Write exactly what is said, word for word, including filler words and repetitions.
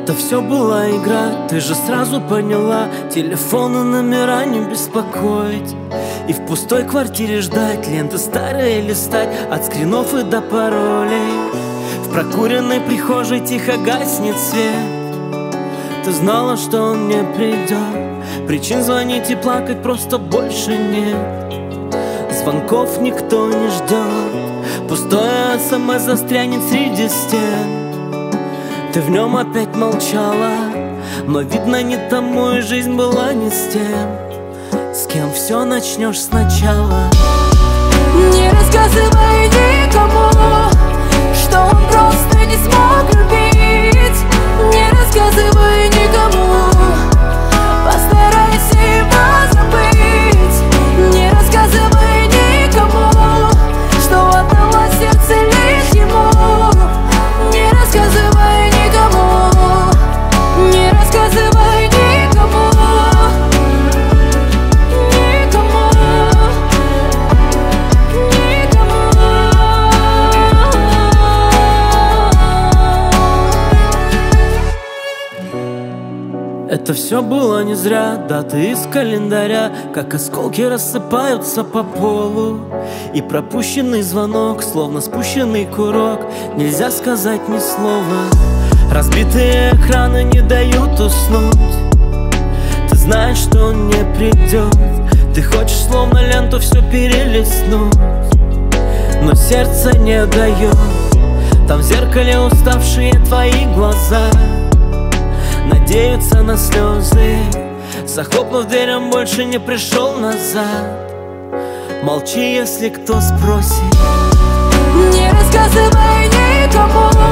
Это все была игра, ты же сразу поняла. Телефоны, номера не беспокоить, и в пустой квартире ждать, ленты старые листать, от скринов и до паролей. В прокуренной прихожей тихо гаснет свет. Ты знала, что он не придет, причин звонить и плакать просто больше нет. Звонков никто не ждет, пустое СМС застрянет среди стен. Ты в нем опять молчала, но видно не тому, и жизнь была не с тем, с кем все начнешь сначала. Не рассказывай никому, что он просто не смог любить. Не рассказывай никому, постарайся его забыть. Не рассказывай никому, что отдала сердце лишь ему. Не рассказывай никому, не рассказывай никому, никому, никому. Это все было не зря, даты из календаря, как осколки рассыпаются по полу. И пропущенный звонок, словно спущенный курок, нельзя сказать ни слова. Разбитые экраны не дают уснуть. Ты знаешь, что он не придет, ты хочешь словно ленту все перелистнуть, но сердце не дает. Там в зеркале уставшие твои глаза надеются на слезы. Захлопнув дверь, он больше не пришел назад. Молчи, если кто спросит. Не рассказывай никому,